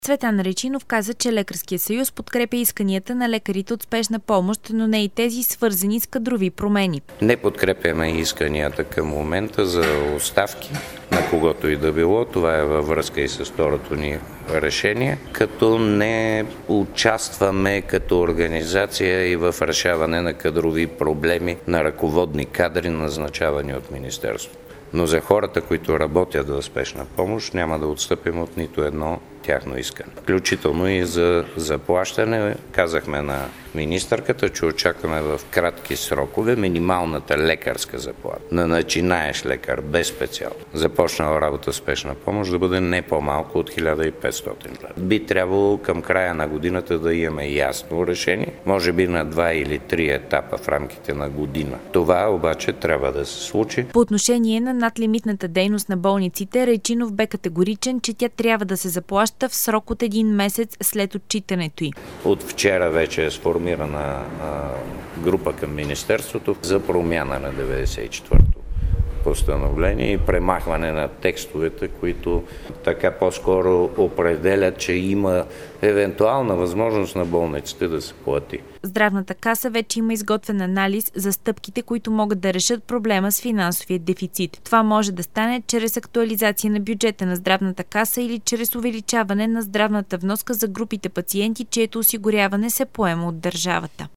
Цветан Речинов каза, че Лекарския съюз подкрепя исканията на лекарите от спешна помощ, но не и тези свързани с кадрови промени. Не подкрепяме исканията към момента за оставки на когото и да било. Това е във връзка и с второто ни решение, като не участваме като организация и в решаване на кадрови проблеми на ръководни кадри, назначавани от Министерството. Но за хората, които работят в спешна помощ, няма да отстъпим от нито едно тяхно искане. Включително и за заплащане. Казахме на министърката, че очакваме в кратки срокове минималната лекарска заплата на начинаещ лекар без специал, започнала работа в спешна помощ, да бъде не по-малко от 1500 лв. Би трябвало към края на годината да имаме ясно решение, може би на 2 или 3 етапа в рамките на година. Това обаче трябва да се случи. По отношение на надлимитната дейност на болниците, Речинов бе категоричен, че тя трябва да се заплаща в срок от 1 месец след отчитането й. От вчера вече е сформирана група към Министерството за промяна на 94-то постановление и премахване на текстовете, които така по-скоро определят, че има евентуална възможност на болниците да се плати. Здравната каса вече има изготвен анализ за стъпките, които могат да решат проблема с финансовия дефицит. Това може да стане чрез актуализация на бюджета на здравната каса или чрез увеличаване на здравната вноска за групите пациенти, чието осигуряване се поема от държавата.